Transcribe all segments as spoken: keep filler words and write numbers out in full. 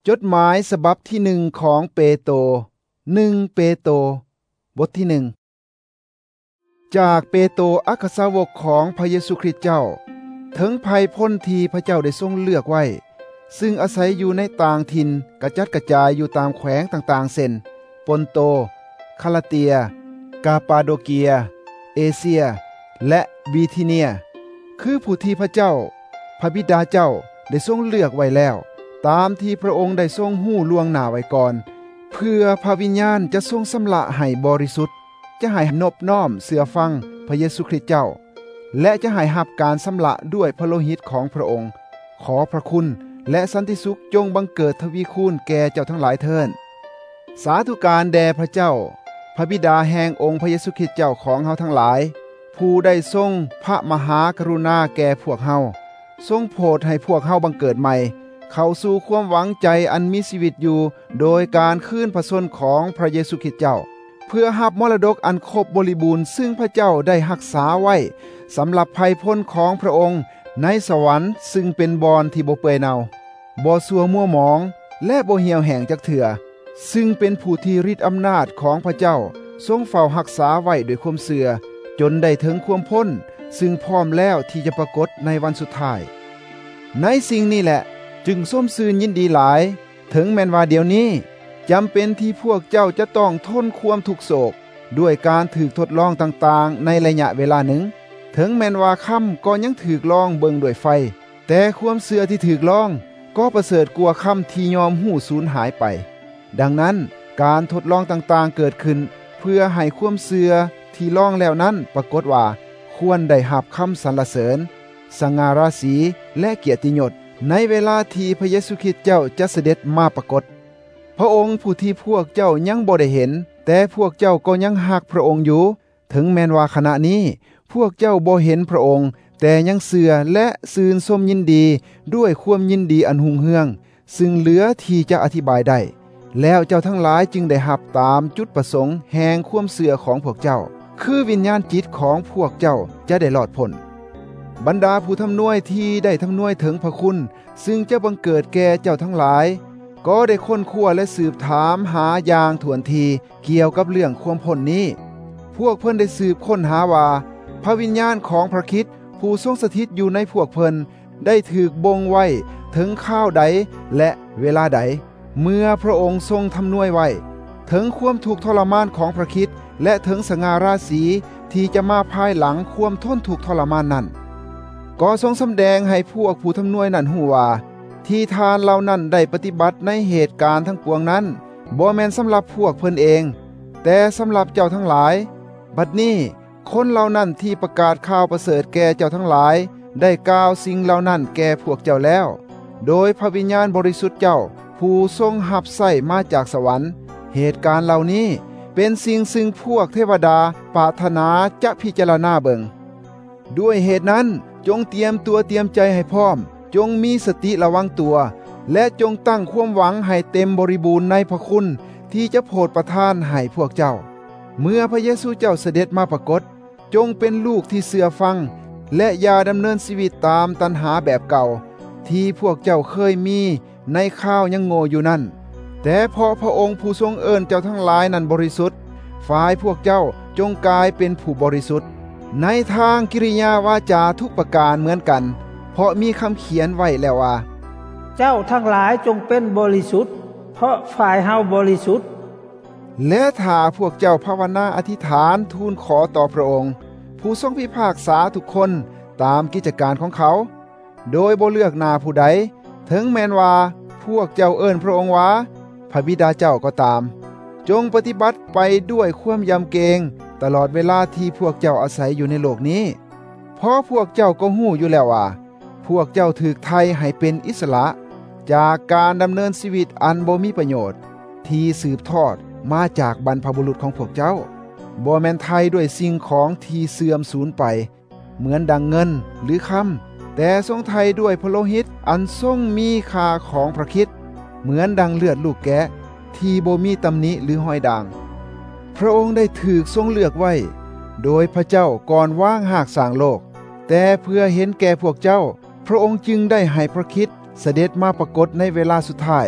จดหมายฉบับที่หนึ่งของเปโตรหนึ่งเปโตรบทที่หนึ่งจากเปโตรอัครสาวกของพระเยซูคริสต์เจ้าถึงภัยพ้นที่พระเจ้าได้ทรงเลือกไว้ซึ่งอาศัยอยู่ในต่างถิ่นกระจัดกระจายอยู่ตามแขวงต่างๆเช่นปนโตคาลาเตียกาปาโดเกียเอเชียและบีธิเนียคือผู้ที่พระเจ้าพระบิดาเจ้าได้ทรงเลือกไว้แล้วตามที่พระองค์ได้ทรงหู้ล่วงหน้าไว้ก่อนเพื่อพระวิญญาณจะทรงสำละให้บริสุทธิ์จะให้นบน้อมเสื่อฟังพระเยซูคริสต์เจ้าและจะให้รับการสำละด้วยพระโลหิตของพระองค์ขอพระคุณและสันติสุขจงบังเกิดทวีคูณแก่เจ้าทั้งหลายเถิดสาธุการแด่พระเจ้าพระบิดาแห่งองค์พระเยซูคริสต์เจ้าของเฮาทั้งหลายผู้ได้ทรงพระมหากรุณาแก่พวกเฮาทรงโปรดให้พวกเฮาบังเกิดใหม่เข้าสู่ความหวังใจอันมีชีวิตอยู่โดยการคืนพระชนของพระเยซูคริสต์เจ้าเพื่อรับมรดกอันครบบริบูรณ์ซึ่งพระเจ้าได้รักษาไว้สำหรับภัยพ้นของพระองค์ในสวรรค์ซึ่งเป็นบอนที่บ่เปื่อยเน่าบ่ซัวมัวหมองและบ่เหี่ยวแห้งจักเถื่อซึ่งเป็นผู้ที่ฤทธิ์อำนาจของพระเจ้าทรงเฝ้ารักษาไว้ด้วยความเชื่อจนได้ถึงความพ้นซึ่งพร้อมแล้วที่จะปรากฏในวันสุดท้ายในสิ่งนี้แหละจึงส้มซืนยินดีหลายถึงแม้นว่าเดี๋ยวนี้จำเป็นที่พวกเจ้าจะต้องทนความทุกข์โศกด้วยการถูกทดลองต่างๆในระยะเวลาหนึ่งถึงแม้นว่าค่ำก็ยังถูกลองเบิ่งด้วยไฟแต่ความเชื่อที่ถูกลองก็ประเสริฐกว่าค่ำที่ยอมหูสูญหายไปดังนั้นการทดลองต่างๆเกิดขึ้นเพื่อให้ความเชื่อที่ลองแล้วนั้นปรากฏว่าควรได้รับคำสรรเสริญสง่าราศีและเกียรติยศในเวลาที่พระเยซูคริสต์เจ้าจะเสด็จมาปรากฏพระองค์ผู้ที่พวกเจ้ายังบ่ได้เห็นแต่พวกเจ้าก็ยังฮักพระองค์อยู่ถึงแม้นว่าขณะนี้พวกเจ้าบ่เห็นพระองค์แต่ยังเชื่อและซื่นชมยินดีด้วยความยินดีอันหุ่งเฮืองซึ่งเหลือที่จะอธิบายได้แล้วเจ้าทั้งหลายจึงได้รับตามจุดประสงค์แห่งความเชื่อของพวกเจ้าคือวิญญาณจิตของพวกเจ้าจะได้รอดพ้นบรรดาผู้ทำนวยที่ได้ทำนวยถึงพระคุณซึ่งจะบังเกิดแก่เจ้าทั้งหลายก็ได้ค้นคว้าและสืบถามหาอย่างถ่วนทีเกี่ยวกับเรื่องความพ้นนี้พวกเพิ่นได้สืบค้นหาว่าพระวิญญาณของพระคริสต์ผู้ทรงสถิตอยู่ในพวกเพิ่นได้ถูกบ่งไว้ถึงข้าวใดและเวลาใดเมื่อพระองค์ทรงทำนวยไว้ถึงความทุกข์ทรมานของพระคริสต์และถึงสง่าราศีที่จะมาภายหลังความทนทุกข์ทรมานนั้นก็ทรงสำแดงให้พวกผู้ทำนวยนั้นหูว่าที่ทานเหล่านั้นได้ปฏิบัติในเหตุการณ์ทั้งปวงนั้นบ่แม่นสำหรับพวกเพิ่นเองแต่สำหรับเจ้าทั้งหลายบัดนี้คนเหล่านั้นที่ประกาศข่าวประเสริฐแก่เจ้าทั้งหลายได้กล่าวสิ่งเหล่านั้นแก่พวกเจ้าแล้วโดยพระวิญญาณบริสุทธิ์เจ้าผู้ทรงรับใช้มาจากสวรรค์เหตุการณ์เหล่านี้เป็นสิ่งซึ่งพวกเทวดาปรารถนาจะพิจารณาเบิงด้วยเหตุนั้นจงเตรียมตัวเตรียมใจให้พร้อมจงมีสติระวังตัวและจงตั้งความหวังให้เต็มบริบูรณ์ในพระคุณที่จะโปรดประทานให้พวกเจ้าเมื่อพระเยซูเจ้าเสด็จมาปรากฏจงเป็นลูกที่เชื่อฟังและอย่าดำเนินชีวิตตามตัณหาแบบเก่าที่พวกเจ้าเคยมีในข้าวยังโง่อยู่นั่นแต่พอพระองค์ผู้ทรงเอิ้นเจ้าทั้งหลายนั้นบริสุทธิ์ฝ่ายพวกเจ้าจงกลายเป็นผู้บริสุทธิ์ในทางกิริยาวาจาทุกประการเหมือนกันเพราะมีคำเขียนไว้แล้วว่าเจ้าทั้งหลายจงเป็นบริสุทธิ์เพราะฝ่ายเฮาบริสุทธิ์และถ้าพวกเจ้าภาวนาอธิษฐานทูลขอต่อพระองค์ผู้ทรงพิพากษาทุกคนตามกิจการของเขาโดยบ่เลือกหน้าผู้ใดถึงแม้นว่าพวกเจ้าเอิ้นพระองค์ว่าพระบิดาเจ้าก็ตามจงปฏิบัติไปด้วยความยำเกรงตลอดเวลาที่พวกเจ้าอาศัยอยู่ในโลกนี้เพราะพวกเจ้าก็หู้อยู่แล้วว่าพวกเจ้าถูกไทยให้เป็นอิสระจากการดำเนินชีวิตอันบ่มีประโยชน์ที่สืบทอดมาจากบรรพบุรุษของพวกเจ้าบ่แม่นไทยด้วยสิ่งของที่เสื่อมสูญไปเหมือนดังเงินหรือคำแต่ทรงไทยด้วยพระโลหิตอันทรงมีค่าของพระคริสต์เหมือนดังเลือดลูกแกะที่บ่มีตำหนิหรือห้อยด่างพระองค์ได้ถูกทรงเลือกไว้โดยพระเจ้าก่อนว่างหากสร้างโลกแต่เพื่อเห็นแก่พวกเจ้าพระองค์จึงได้ให้พระคริสต์เสด็จมาปรากฏในเวลาสุดท้าย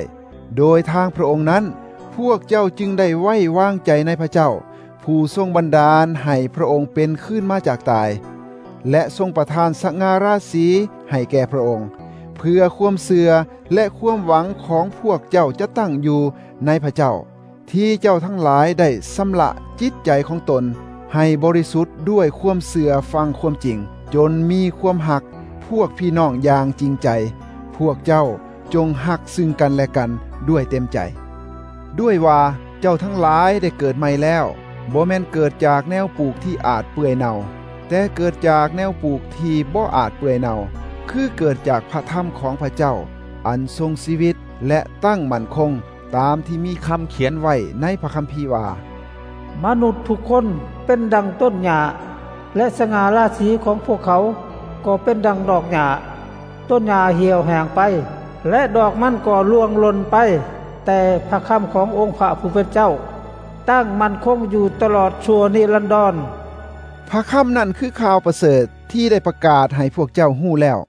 โดยทางพระองค์นั้นพวกเจ้าจึงได้ไว้วางใจในพระเจ้าผู้ทรงบันดาลให้พระองค์เป็นขึ้นมาจากตายและทรงประทานสง่าราศีให้แก่พระองค์เพื่อความเสื่อและความหวังของพวกเจ้าจะตั้งอยู่ในพระเจ้าที่เจ้าทั้งหลายได้สำละจิตใจของตนให้บริสุทธิ์ด้วยความเสื่อฟังความจริงจนมีความหักพวกพี่น้องอย่างจริงใจพวกเจ้าจงหักซึ่งกันและกันด้วยเต็มใจด้วยว่าเจ้าทั้งหลายได้เกิดใหม่แล้วบ่แม่นเกิดจากแนวปลูกที่อาจเปื่อยเน่าแต่เกิดจากแนวปลูกที่บ่อาจเปื่อยเน่าคือเกิดจากพระธรรมของพระเจ้าอันทรงชีวิตและตั้งมั่นคงตามที่มีคำเขียนไว้ในพระคัมภีร์ว่ามนุษย์ทุกคนเป็นดังต้นหญ้าและสง่าราศีของพวกเขาก็เป็นดังดอกหญ้าต้นหญ้าเหี่ยวแห้งไปและดอกมันก็ร่วงหล่นไปแต่พระคำขององค์พระผู้เป็นเจ้าตั้งมั่นคงอยู่ตลอดชั่วนิรันดรพระคำนั้นคือข่าวประเสริฐที่ได้ประกาศให้พวกเจ้าฮู้แล้ว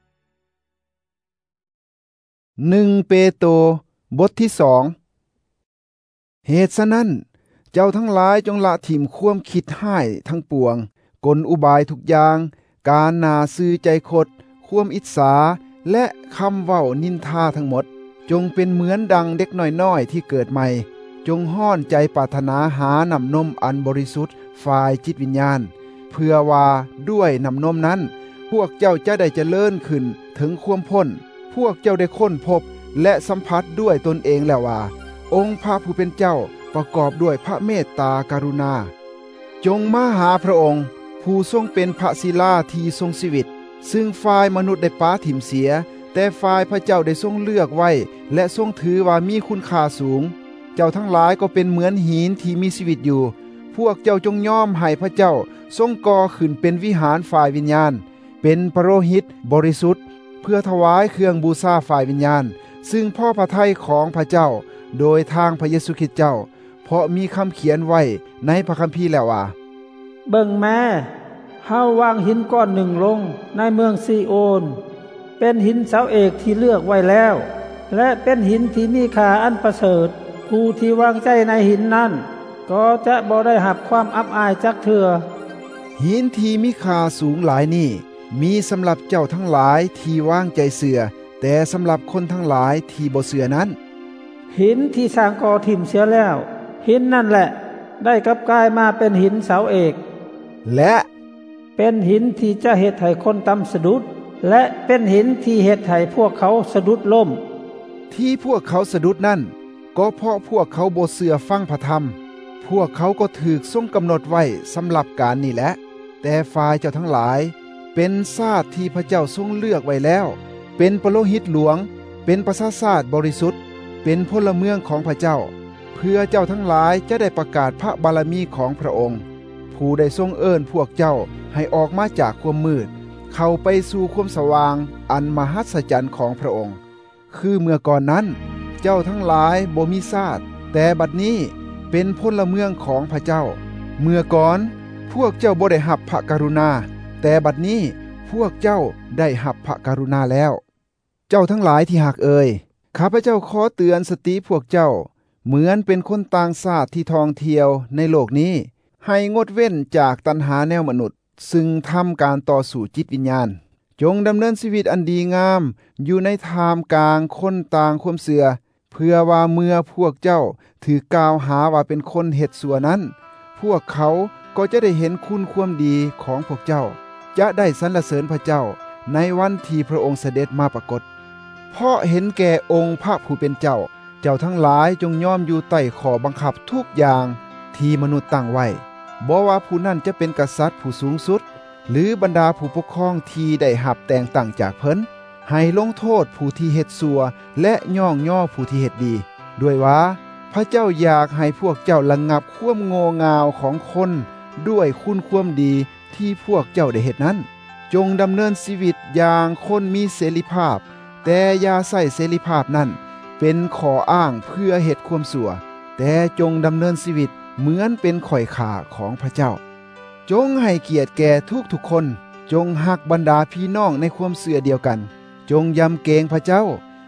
หนึ่งเปโตรบทที่สองเหตุฉะนั้นเจ้าทั้งหลายจงละถิ่มความคิดห้ายทั้งปวงกลอุบายทุกอย่างการน่าซื่อใจคดความอิจฉาและคำเว้านินทาทั้งหมดจงเป็นเหมือนดังเด็กน้อยๆที่เกิดใหม่จงห้อนใจปรารถนาหาน้ำนมอันบริสุทธิ์ฝ่ายจิตวิญญาณเพื่อว่าด้วยน้ำนมนั้นพวกเจ้าจะได้เจริญขึ้นถึงความพ้นพวกเจ้าได้ค้นพบและสัมผัสด้วยตนเองแล้วว่าองค์พระผู้เป็นเจ้าประกอบด้วยพระเมตตากรุณาจงมาหาพระองค์ผู้ทรงเป็นพระศิลาที่ทรงชีวิตซึ่งฝ่ายมนุษย์ได้ปาถิ่มเสียแต่ฝ่ายพระเจ้าได้ทรงเลือกไว้และทรงถือว่ามีคุณค่าสูงเจ้าทั้งหลายก็เป็นเหมือนหินที่มีชีวิตอยู่พวกเจ้าจงยอมให้พระเจ้าทรงก่อขึ้นเป็นวิหารฝ่ายวิญญาณเป็นปโรหิตบริสุทธิ์เพื่อถวายเครื่องบูชาฝ่ายวิญญาณซึ่งพ่อพระทัยของพระเจ้าโดยทางพระเยซูคริสต์เจ้าเพราะมีคำเขียนไว้ในพระคัมภีร์แล้วว่าเบิ่งแม่เฮาวางหินก้อนหนึ่งลงในเมืองซีโอนเป็นหินเสาเอกที่เลือกไว้แล้วและเป็นหินที่มีค่าอันประเสริฐผู้ที่วางใจในหินนั้นก็จะบ่ได้หับความอับอายจักเทื่อหินที่มีค่าสูงหลายนี่มีสำหรับเจ้าทั้งหลายที่วางใจเสื่อแต่สำหรับคนทั้งหลายที่บ่เสื่อนั้นหินที่สร้างก่อถิ่มเสียแล้วหินนั่นแหละได้กลับกลายมาเป็นหินเสาเอกและเป็นหินที่จะเฮ็ดให้คนต่ำสะดุดและเป็นหินที่เฮ็ดให้พวกเขาสะดุดล้มที่พวกเขาสะดุดนั่นก็เพราะพวกเขาบ่เชื่อฟังพระธรรมพวกเขาก็ถูกทรงกำหนดไว้สำหรับการนี้แหละแต่ฝ่ายเจ้าทั้งหลายเป็นชาติที่พระเจ้าทรงเลือกไว้แล้วเป็นปโรหิตหลวงเป็นประชาชาติบริสุทธิ์เป็นพลเมืองของพระเจ้าเพื่อเจ้าทั้งหลายจะได้ประกาศพระบารมีของพระองค์ผู้ได้ทรงเอิ้นพวกเจ้าให้ออกมาจากความมืดเข้าไปสู่ความสว่างอันมหัศจรรย์ของพระองค์คือเมื่อก่อนนั้นเจ้าทั้งหลายบ่มีชาติแต่บัดนี้เป็นพลเมืองของพระเจ้าเมื่อก่อนพวกเจ้าบ่ได้รับพระกรุณาแต่บัดนี้พวกเจ้าได้รับพระกรุณาแล้วเจ้าทั้งหลายที่หักเอ่ยข้าพเจ้าขอเตือนสติพวกเจ้าเหมือนเป็นคนต่างชาติที่ท่องเที่ยวในโลกนี้ให้งดเว้นจากตัณหาแนวมนุษย์ซึ่งทำการต่อสู่จิตวิญญาณจงดำเนินชีวิตอันดีงามอยู่ในท่ามกลางคนต่างความเสื่อเพื่อว่าเมื่อพวกเจ้าถือกล่าวหาว่าเป็นคนเฮ็ดชั่วนั้นพวกเขาก็จะได้เห็นคุณความดีของพวกเจ้าจะได้สรรเสริญพระเจ้าในวันที่พระองค์เสด็จมาปรากฏเพราะเห็นแก่องค์พระผู้เป็นเจ้าเจ้าทั้งหลายจงยอมอยู่ใต้ข้อบังคับทุกอย่างที่มนุษย์ตั้งไว้บ่ว่าผู้นั้นจะเป็นกษัตริย์ผู้สูงสุดหรือบรรดาผู้ปกครองที่ได้รับแต่งตั้งจากเพิ่นให้ลงโทษผู้ที่เฮ็ดชั่วและย่องย่อผู้ที่เฮ็ดดีด้วยว่าพระเจ้าอยากให้พวกเจ้าระงับความโง่เง่าของคนด้วยคุณความดีที่พวกเจ้าได้เฮ็ดนั้นจงดำเนินชีวิตอย่างคนมีเสรีภาพแต่อย่าใส่เสรีภาพนั้นเป็นข้ออ้างเพื่อเฮ็ดความชั่วแต่จงดำเนินชีวิตเหมือนเป็นข่อยข่าของพระเจ้าจงให้เกียรติแก่ทุกๆคนจงฮักบรรดาพี่น้องในความเชื่อเดียวกันจงยำเกรงพระเจ้า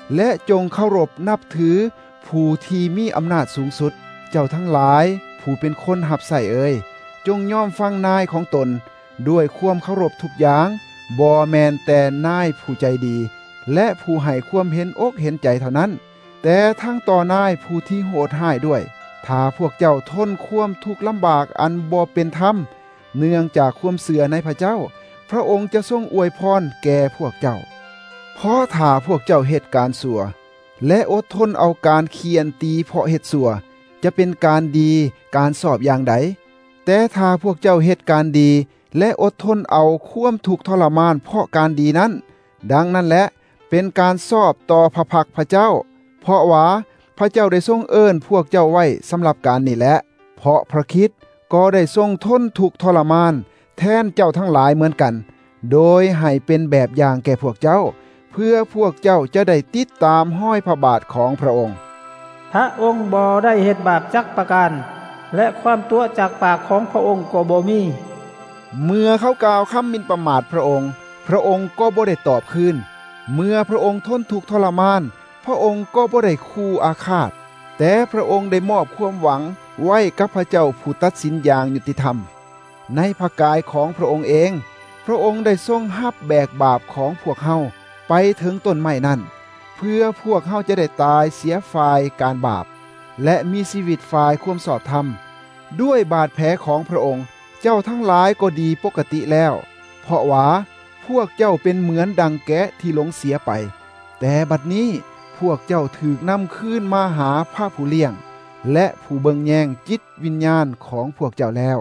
และจงเคารพนับถือผู้ที่มีอำนาจสูงสุดเจ้าทั้งหลายผู้เป็นคนหับใส่เอ่ยจงยอมฟังนายของตนด้วยความเคารพทุกอย่างบ่แม่นแต่นายผู้ใจดีและผู้ให้ความเห็นอกเห็นใจเท่านั้นแต่ทั้งต่อนายผู้ที่โหดร้ายด้วยถ้าพวกเจ้าทนความทุกข์ลำบากอันบ่เป็นธรรมเนื่องจากความเสื่อในพระเจ้าพระองค์จะทรงอวยพรแก่พวกเจ้าเพราะถ้าพวกเจ้าเหตุการชั่วและอดทนเอาการเคียนตีเพราะเหตุชั่วจะเป็นการดีการสอบอย่างใดแต่ถ้าพวกเจ้าเหตุการดีและอดทนเอาความทุกข์ทรมานเพราะการดีนั้นดังนั้นแหละเป็นการสอบต่อพระพักพระเจ้าเพราะว่าพระเจ้าได้ทรงเอิ้นพวกเจ้าไว้สำหรับการนี้แหละเพราะพระคริสต์ก็ได้ทรงทนทุกข์ทรมานแทนเจ้าทั้งหลายเหมือนกันโดยให้เป็นแบบอย่างแก่พวกเจ้าเพื่อพวกเจ้าจะได้ติดตามห้อยพระบาทของพระองค์พระองค์บ่ได้เฮ็ดบาปจักประการและความตัวจากปากของพระองค์ก็บ่มีเมื่อเขากล่าวคำหมิ่นประมาทพระองค์พระองค์ก็บ่ได้ตอบคืนเมื่อพระองค์ทนทุกข์ทรมานพระองค์ก็บ่ได้คู่อาฆาตแต่พระองค์ได้มอบความหวังไว้กับพระเจ้าผู้ตัดสินอย่างยุติธรรมในพระกายของพระองค์เองพระองค์ได้ทรงรับแบกบาปของพวกเฮาไปถึงต้นไม้นั้นเพื่อพวกเฮาจะได้ตายเสียฝ่ายการบาปและมีชีวิตฝ่ายความชอบธรรมด้วยบาดแผลของพระองค์เจ้าทั้งหลายก็ดีปกติแล้วเพราะว่าพวกเจ้าเป็นเหมือนดังแกะที่หลงเสียไปแต่บัดนี้พวกเจ้าถูกนำคืนมาหาพระผู้เลี้ยงและผู้เบิ่งแยงจิตวิญญาณของพวกเจ้าแล้ว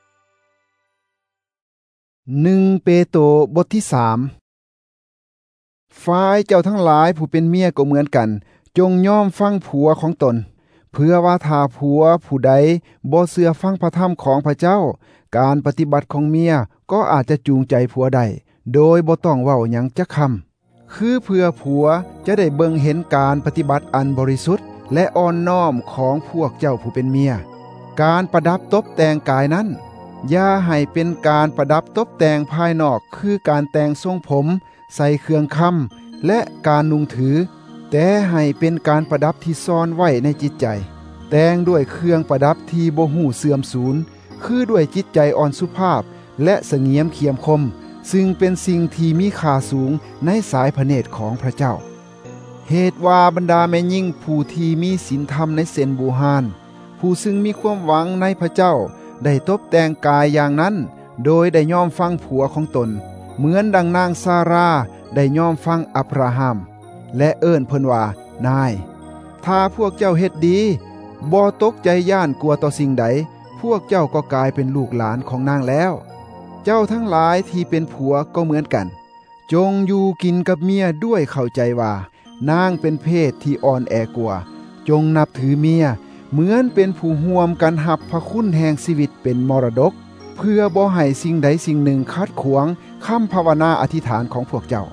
หนึ่งเปโตรบทที่สามฝ่ายเจ้าทั้งหลายผู้เป็นเมียก็เหมือนกันจงยอมฟังผัวของตนเพื่อว่าถ้าผัวผู้ใดบ่เชื่อฟังพระธรรมของพระเจ้าการปฏิบัติของเมียก็อาจจะจูงใจผัวได้โดยบ่ต้องเว้าหยังจักคำคือเพื่อผัวจะได้เบิ่งเห็นการปฏิบัติอันบริสุทธิ์และอ่อนน้อมของพวกเจ้าผู้เป็นเมียการประดับตกแต่งกายนั้นอย่าให้เป็นการประดับตกแต่งภายนอกคือการแต่งทรงผมใส่เครื่องคำและการนุ่งถือแต่ให้เป็นการประดับที่ซ่อนไว้ในจิตใจแต่งด้วยเครื่องประดับที่บ่ฮู้เสื่อมสูญคือด้วยจิตใจอ่อนสุภาพและเสงี่ยมเขียมคมซึ่งเป็นสิ่งที่มีค่าสูงในสายพระเนตรของพระเจ้าเหตุว่าบรรดาแม่หญิงผู้ที่มีศีลธรรมในเส้นบูหานผู้ซึ่งมีความหวังในพระเจ้าได้ตบแต่งกายอย่างนั้นโดยได้ยอมฟังผัวของตนเหมือนดังนางซาราได้ยอมฟังอับราฮัมและเอิ้นเพิ่นว่านายถ้าพวกเจ้าเฮ็ดดีบ่ตกใจย่านกลัวต่อสิ่งใดพวกเจ้าก็กลายเป็นลูกหลานของนางแล้วเจ้าทั้งหลายที่เป็นผัวก็เหมือนกันจงอยู่กินกับเมียด้วยเข้าใจว่านางเป็นเพศที่อ่อนแอกว่าจงนับถือเมียเหมือนเป็นผู้ร่วมกันหับพระคุณแห่งชีวิตเป็นมรดกเพื่อบ่ให้สิ่งใดสิ่งหนึ่งขัดขวางคำภาวนาอธิษฐานของพวกเจ้า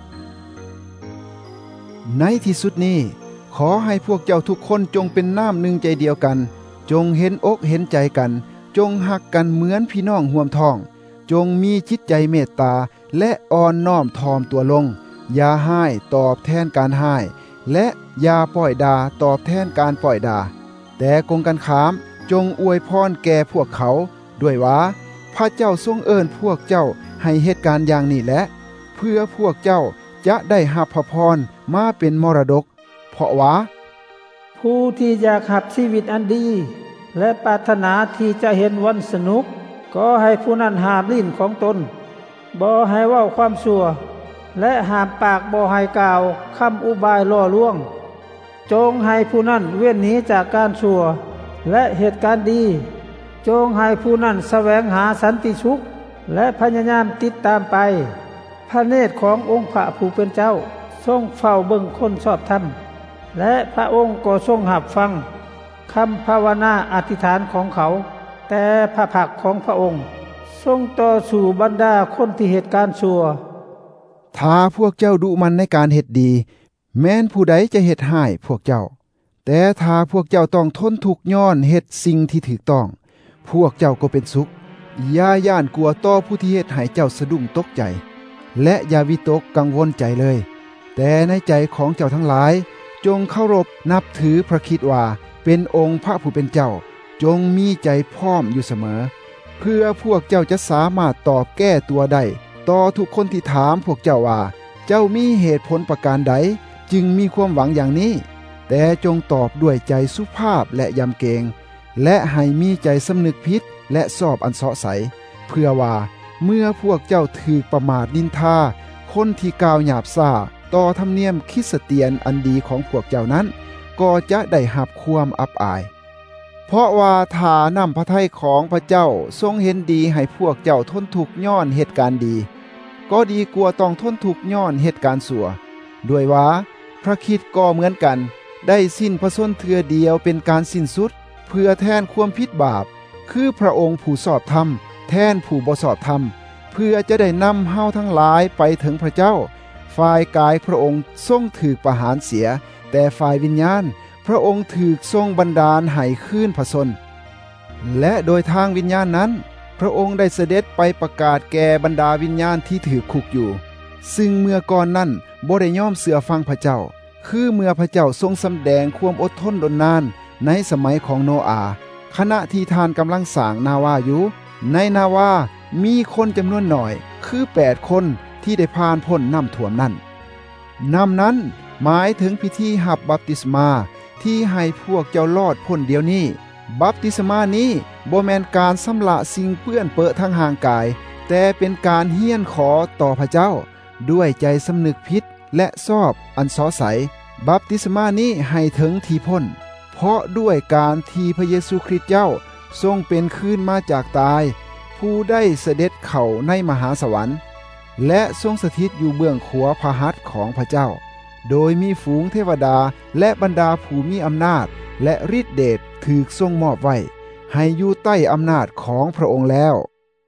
ในที่สุดนี้ขอให้พวกเจ้าทุกคนจงเป็นน้ำหนึ่งใจเดียวกันจงเห็นอกเห็นใจกันจงหักกันเหมือนพี่น้องห่วมท้องจงมีจิตใจเมตตาและอ่อนน้อมถ่อมตัวลงอย่าให้ตอบแทนการให้และอย่าปล่อยด่าตอบแทนการปล่อยด่าแต่กงกันขามจงอวยพรแก่พวกเขาด้วยว่าพระเจ้าทรงเอิ้นพวกเจ้าให้เหตุการณ์อย่างนี้แหละเพื่อพวกเจ้าจะได้รับพระพรมาเป็นมรดกเพราะว่าผู้ที่อยากหับชีวิตอันดีและปรารถนาที่จะเห็นวันสนุกก็ให้ผู้นั้นหามลิ้นของตนบ่ให้เว้าความชั่วและหามปากบ่ให้กล่าวคำอุบายล่อลวงจงให้ผู้นั้นเว้นหนีจากการชั่วและเหตุการณ์ดีจงให้ผู้นั้นแสวงหาสันติสุขและพยายามติดตามไปพระเนตรขององค์พระผู้เป็นเจ้าทรงเฝ้าเบิ่งคนชอบธรรมและพระองค์ก็ทรงรับฟังคำภาวนาอธิษฐานของเขาแต่พระพักของพระองค์ทรงต่อสู่บรรดาคนที่เหตุการณ์ชั่วถ้าพวกเจ้าดุมันในการเฮ็ดดีแม้นผู้ใดจะเฮ็ดให้พวกเจ้าแต่ถ้าพวกเจ้าต้องทนทุกข์ย้อนเฮ็ดสิ่งที่ถูกต้องพวกเจ้าก็เป็นสุขอย่าย่านกลัวต่อผู้ที่เฮ็ดให้เจ้าสะดุ้งตกใจและอย่าวิตกกังวลใจเลยแต่ในใจของเจ้าทั้งหลายจงเคารพนับถือพระคริสต์ว่าเป็นองค์พระผู้เป็นเจ้าจงมีใจพร้อมอยู่เสมอเพื่อพวกเจ้าจะสามารถตอบแก้ตัวได้ต่อทุกคนที่ถามพวกเจ้าว่าเจ้ามีเหตุผลประการใดจึงมีความหวังอย่างนี้แต่จงตอบด้วยใจสุภาพและยำเกรงและให้มีใจสำนึกผิดและสอบอันเสาะใสเพื่อว่าเมื่อพวกเจ้าถูกประมาทนินทาคนที่กล่าวหยาบซ่าต่อธรรมเนียมคริสเตียนอันดีของพวกเจ้านั้นก็จะได้รับความอับอายเพราะว่าถ้านำพระทัยของพระเจ้าทรงเห็นดีให้พวกเจ้าทนทุกข์ย้อนเหตุการณ์ดีก็ดีกว่าต้องทนทุกข์ย้อนเหตุการณ์ชั่วด้วยว่าพระคริสต์ก็เหมือนกันได้สิ้นพระชนม์เทื่อเดียวเป็นการสิ้นสุดเพื่อแทนความผิดบาปคือพระองค์ผู้ชอบธรรมแทนผู้บ่ชอบธรรมเพื่อจะได้นำเฮาทั้งหลายไปถึงพระเจ้าฝ่ายกายพระองค์ทรงถูกประหารเสียแต่ฝ่ายวิญญาณพระองค์ถูกทรงบันดาลให้คืนพระชนม์และโดยทางวิญญาณนั้นพระองค์ได้เสด็จไปประกาศแก่บรรดาวิญญาณที่ถูกคุกอยู่ซึ่งเมื่อก่อนนั้นบ่ได้ยอมเชื่อฟังพระเจ้าคือเมื่อพระเจ้าทรงสำแดงความอดทนดนนานในสมัยของโนอาห์ขณะที่ทานกำลังสร้างนาวาอยู่ในนาวามีคนจำนวนหน่อยคือแปดคนที่ได้ผ่านพ้นน้ำท่วมนั้นน้ำนั้นหมายถึงพิธีหับบัพติศมาที่ให้พวกเจ้ารอดพ้นเดียวนี้บัพติศมานี้บ่แม่นการสำละสิ่งเปื้อนเปื้อทางห่างกายแต่เป็นการเฮียนขอต่อพระเจ้าด้วยใจสำนึกผิดและชอบอันสอใสบัพติศมานี้ให้ถึงที่พ้นเพราะด้วยการที่พระเยซูคริสต์เจ้าทรงเป็นคืนมาจากตายผู้ได้เสด็จเข้าในมหาสวรรค์และทรงสถิตอยู่เบื้องขวาพระหัตถ์ของพระเจ้าโดยมีฝูงเทวดาและบรรดาผู้มีอำนาจและฤทธิเดชถูกทรงมอบไว้ให้อยู่ใต้อำนาจของพระองค์แล้ว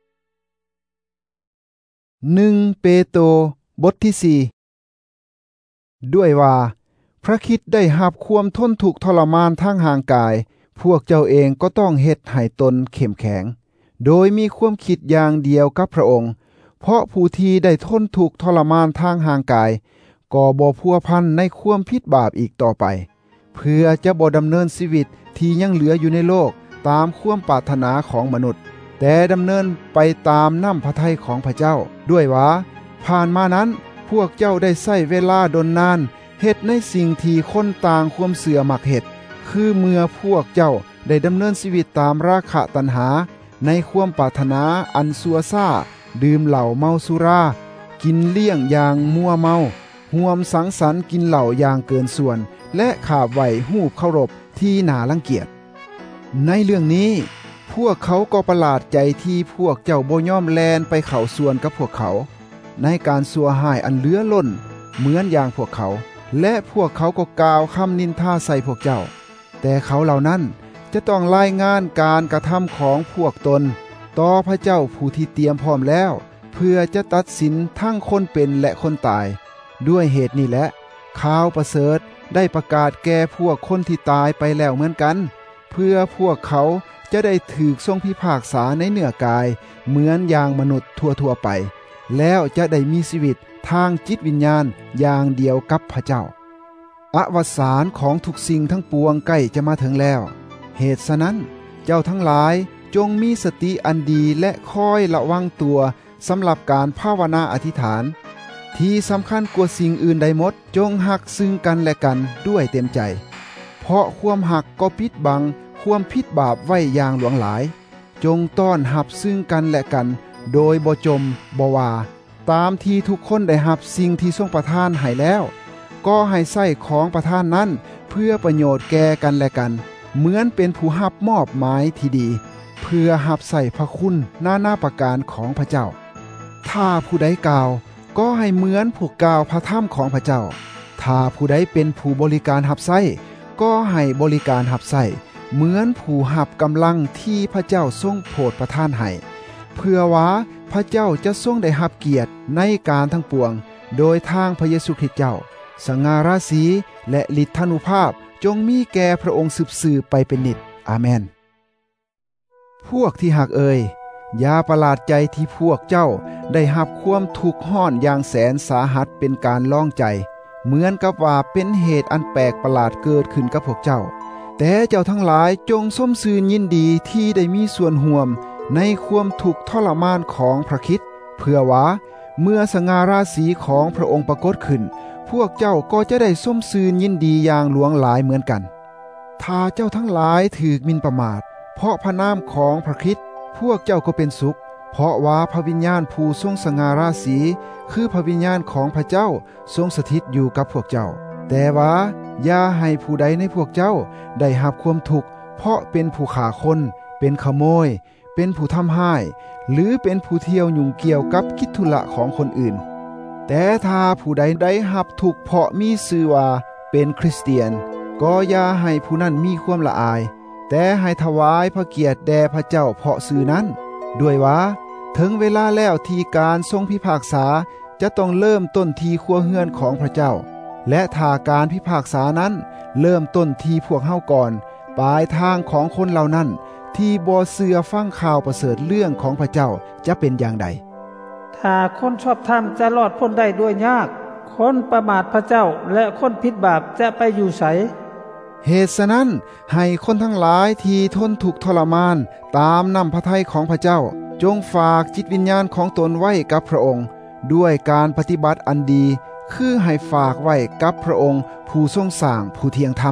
หนึ่งเปโตรบทที่สี่ด้วยว่าพระคริสต์ได้รับความทนทุกข์ทรมานทางห่างกายพวกเจ้าเองก็ต้องเฮ็ดให้ตนเข้มแข็งโดยมีความคิดอย่างเดียวกับพระองค์เพราะผู้ที่ได้ทนทุกข์ทรมานทางห่างกายก็บ่พัวพันในความผิดบาปอีกต่อไปเพื่อจะบ่ดำเนินชีวิตที่ยังเหลืออยู่ในโลกตามความปรารถนาของมนุษย์แต่ดำเนินไปตามน้ำพระทัยของพระเจ้าด้วยว่าผ่านมานั้นพวกเจ้าได้ใช้เวลาดนนานเฮ็ดในสิ่งที่คนต่างความเสื่อมักเฮ็ดคือเมื่อพวกเจ้าได้ดำเนินชีวิตตามราคะตัณหาในความปรารถนาอันซัวซ่าดื่มเหล้าเมาสุรากินเลี้ยงอย่างมัวเมาห่วมสังสรรค์กินเหล้าอย่างเกินส่วนและขาบไหวหูปเคารพที่น่ารังเกียจในเรื่องนี้พวกเขาก็ประหลาดใจที่พวกเจ้าบ่ยอมแลนไปเข้าส่วนกับพวกเขาในการซัวหายอันเหลือล้นเหมือนอย่างพวกเขาและพวกเขาก็กล่าวคำนินทาใส่พวกเจ้าแต่เขาเหล่านั้นจะต้องรายงานการกระทำของพวกตนต่อพระเจ้าผู้ที่เตรียมพร้อมแล้วเพื่อจะตัดสินทั้งคนเป็นและคนตายด้วยเหตุนี้แหละข่าวประเสริฐได้ประกาศแก่พวกคนที่ตายไปแล้วเหมือนกันเพื่อพวกเขาจะได้ถูกทรงพิพากษาในเนื้อกายเหมือนอย่างมนุษย์ทั่วๆไปแล้วจะได้มีชีวิตทางจิตวิญญาณอย่างเดียวกับพระเจ้าอวสานของทุกสิ่งทั้งปวงใกล้จะมาถึงแล้วเหตุฉะนั้นเจ้าทั้งหลายจงมีสติอันดีและคอยระวังตัวสำหรับการภาวนาอธิษฐานที่สำคัญกว่าสิ่งอื่นใดหมดจงหักซึ่งกันและกันด้วยเต็มใจเพราะความหักก็ปิดบังความผิดบาปไว้อย่างหลวงหลายจงต้อนรับซึ่งกันและกันโดยบ่จมบ่ว่าตามที่ทุกคนได้รับสิ่งที่ทรงประทานให้แล้วก็ให้ใช้ของประทานนั้นเพื่อประโยชน์แก่กันและกันเหมือนเป็นผู้รับมอบหมายที่ดีเพื่อรับใช้พระคุณนานาประการของพระเจ้าถ้าผู้ใดกล่าวก็ให้เหมือนผู้กล่าวพระธรรมของพระเจ้าถ้าผู้ใดเป็นผู้บริการรับใช้ก็ให้บริการรับใช้เหมือนผู้รับกำลังที่พระเจ้าทรงโปรดประทานให้เพื่อว่าพระเจ้าจะทรงได้รับเกียรติในการทั้งปวงโดยทางพระเยซูคริสต์เจ้าสง่าราศีและฤทธานุภาพจงมีแก่พระองค์สืบๆไปเป็นนิจอาเมนพวกที่หักเอ่ยอย่าประหลาดใจที่พวกเจ้าได้รับความทุกข์ร้อนอย่างแสนสาหัสเป็นการล่องใจเหมือนกับว่าเป็นเหตุอันแปลกประหลาดเกิดขึ้นกับพวกเจ้าแต่เจ้าทั้งหลายจงส้มซื่นยินดีที่ได้มีส่วนร่วมในความทุกข์ทรมานของพระคริสต์เพื่อว่าเมื่อสง่าราศีของพระองค์ปรากฏขึ้นพวกเจ้าก็จะได้ส้มซื่นยินดีอย่างหลวงหลายเหมือนกันถ้าเจ้าทั้งหลายถูกหมิ่นประมาทเพราะพระนามของพระคริสต์พวกเจ้าก็เป็นสุขเพราะว่าพระวิญญาณผู้ทรงสง่าราศีคือพระวิญญาณของพระเจ้าทรงสถิตอยู่กับพวกเจ้าแต่ว่าอย่าให้ผู้ใดในพวกเจ้าได้รับความทุกข์เพราะเป็นผู้ฆ่าคนเป็นขโมยเป็นผู้ทำร้ายหรือเป็นผู้เที่ยวยุ่งเกี่ยวกับกิจธุระของคนอื่นแต่ถ้าผู้ใดได้รับทุกข์เพราะมีชื่อว่าเป็นคริสเตียนก็อย่าให้ผู้นั้นมีความละอายแต่ให้ถวายพระเกียรติแด่พระเจ้าเพราะชื่อนั้นด้วยว่าถึงเวลาแล้วที่การทรงพิพากษาจะต้องเริ่มต้นที่ครัวเรือนของพระเจ้าและถ้าการพิพากษานั้นเริ่มต้นที่พวกเฮาก่อนปลายทางของคนเหล่านั้นที่บ่เชื่อฟังข่าวประเสริฐเรื่องของพระเจ้าจะเป็นอย่างใดถ้าคนชอบธรรมจะรอดพ้นได้ด้วยยากคนประมาทพระเจ้าและคนผิดบาปจะไปอยู่ไสเหตุฉะนั้นให้คนทั้งหลายที่ทนทุกข์ทรมานตามนำพระทัยของพระเจ้าจงฝากจิตวิญญาณของตนไว้กับพระองค์ด้วยการปฏิบัติอันดีคือให้ฝากไว้กับพระองค์ผู้ทรงสร้างผู้เที่ยงธรรม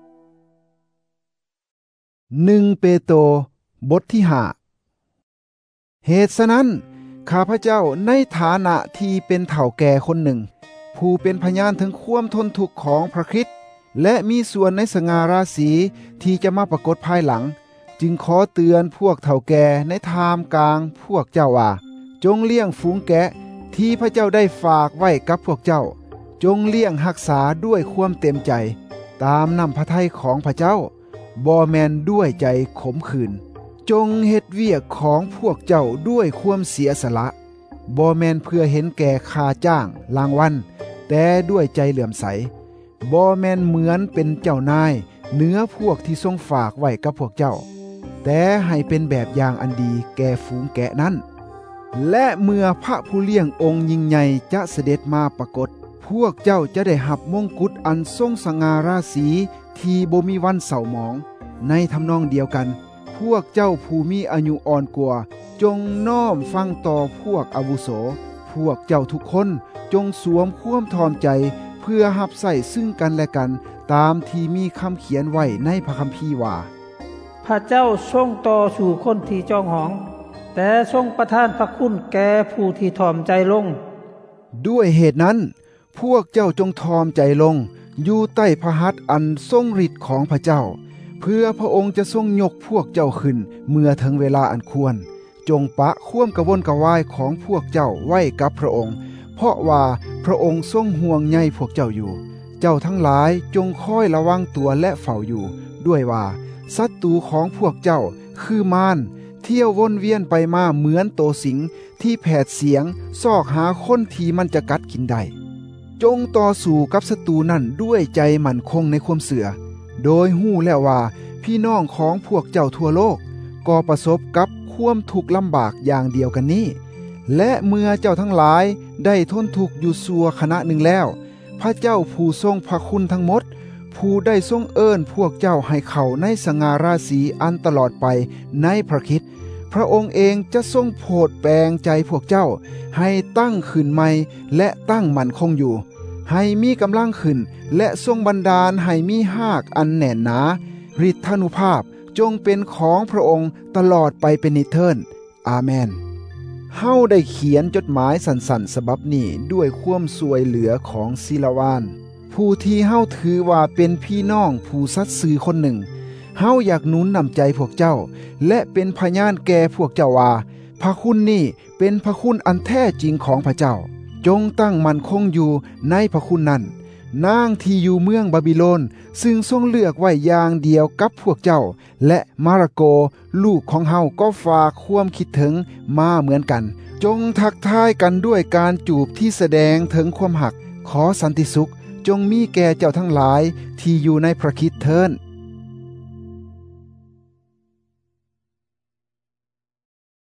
หนึ่งเปโตรบทที่ห้าเหตุฉะนั้นข้าพเจ้าในฐานะที่เป็นเฒ่าแก่คนหนึ่งผู้เป็นพยานถึงความทนทุกข์ของพระคริสต์และมีส่วนในสง่าราศีที่จะมาปรากฏภายหลังจึงขอเตือนพวกเฒ่าแก่ในทามกลางพวกเจ้าว่าจงเลี้ยงฝูงแกะที่พระเจ้าได้ฝากไว้กับพวกเจ้าจงเลี้ยงรักษาด้วยความเต็มใจตามนำพระทัยของพระเจ้าบ่แม่นด้วยใจขมขื่นจงเฮ็ดเวียกของพวกเจ้าด้วยความเสียสละบ่แม่นเพื่อเห็นแก่ค่าจ้างรางวัลแต่ด้วยใจเหลื่อมใสบ่แม่นเหมือนเป็นเจ้านายเหนือพวกที่ทรงฝากไว้กับพวกเจ้าแต่ให้เป็นแบบอย่างอันดีแก่ฝูงแกะนั้นและเมื่อพระผู้เลี้ยงองค์ยิ่งใหญ่จะเสด็จมาปรากฏพวกเจ้าจะได้รับมงกุฎอันทรงสง่าราศีที่บ่มีวันเศร้าหมองในทำนองเดียวกันพวกเจ้าผู้มีอายุอ่อนกว่าจงน้อมฟังต่อพวกอาวุโสพวกเจ้าทุกคนจงสวมความทอมใจเพื่อรับใส่ซึ่งกันและกันตามที่มีคำเขียนไว้ในพระคัมภีร์ว่าพระเจ้าทรงต่อสู่คนที่จองหองแต่ทรงประทานพระคุณแก่ผู้ที่ทอมใจลงด้วยเหตุนั้นพวกเจ้าจงทอมใจลงอยู่ใต้พระหัตถ์อันทรงฤทธิ์ของพระเจ้าเพื่อพระองค์จะทรงยกพวกเจ้าขึ้นเมื่อถึงเวลาอันควรจงปะความกระวนกระวายของพวกเจ้าไว้กับพระองค์เพราะว่าพระองค์ทรงห่วงใยพวกเจ้าอยู่เจ้าทั้งหลายจงคอยระวังตัวและเฝ้าอยู่ด้วยว่าศัตรูของพวกเจ้าคือมารเที่ยววนเวียนไปมาเหมือนโตสิงที่แผดเสียงซอกหาคนที่มันจะกัดกินได้จงต่อสู้กับศัตรูนั่นด้วยใจมั่นคงในความเสื่อโดยหู้แล้วว่าพี่น้องของพวกเจ้าทั่วโลกก็ประสบกับความทุกข์ลำบากอย่างเดียวกันนี้และเมื่อเจ้าทั้งหลายได้ทนทุกข์อยู่ชั่วขณะหนึ่งแล้วพระเจ้าผู้ทรงพระคุณทั้งหมดผู้ได้ทรงเอิ้นพวกเจ้าให้เข้าในสง่าราศีอันตลอดไปในพระคริสต์พระองค์เองจะทรงโปรดแปลงใจพวกเจ้าให้ตั้งขึ้นใหม่และตั้งมั่นคงอยู่ให้มีกำลังขึ้นและทรงบันดาลให้มีหากอันแน่นหนาฤทธานุภาพจงเป็นของพระองค์ตลอดไปเป็นนิเทินอาเมนเฮาได้เขียนจดหมายสั้นๆฉบับนี้ด้วยความสวยเหลือของศิลวานผู้ที่เฮาถือว่าเป็นพี่น้องผู้สัตย์ซื่อคนหนึ่งเฮาอยากหนุนนำใจพวกเจ้าและเป็นพยานแก่พวกเจ้าว่าพระคุณนี้เป็นพระคุณอันแท้จริงของพระเจ้าจงตั้งมั่นคงอยู่ในพระคุณนั้นนางที่อยู่เมืองบาบิโลนซึ่งทรงเลือกไว้อย่างเดียวกับพวกเจ้าและมาระโกลูกของเฮาก็ฝากความคิดถึงมาเหมือนกันจงทักทายกันด้วยการจูบที่แสดงถึงความหักขอสันติสุขจงมีแก่เจ้าทั้งหลายที่อยู่ในพระคริสต์เถิด